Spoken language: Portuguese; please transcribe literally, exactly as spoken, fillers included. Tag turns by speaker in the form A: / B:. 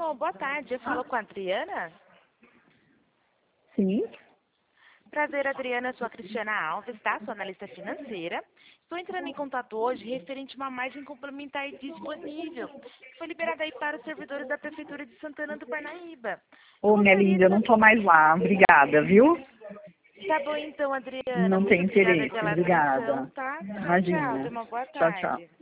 A: Alô, boa tarde. Eu falo com a Adriana?
B: Sim.
A: Prazer, Adriana. Eu sou a Cristiana Alves, tá? Sou analista financeira. Estou entrando em contato hoje referente a uma margem complementar disponível, que foi liberada aí para os servidores da Prefeitura de Santana do Parnaíba. Eu
B: Ô, minha
A: gostaria
B: linda,
A: de
B: eu não tô
A: saber...
B: mais lá. Obrigada, viu?
A: Tá bom então, Adriana.
B: Não
A: Muito
B: tem
A: obrigada
B: interesse.
A: pela atenção,
B: Obrigada.
A: tá? Tchau, tchau.
B: Imagina.
A: Tenha uma boa
B: Tchau, tchau.
A: tarde.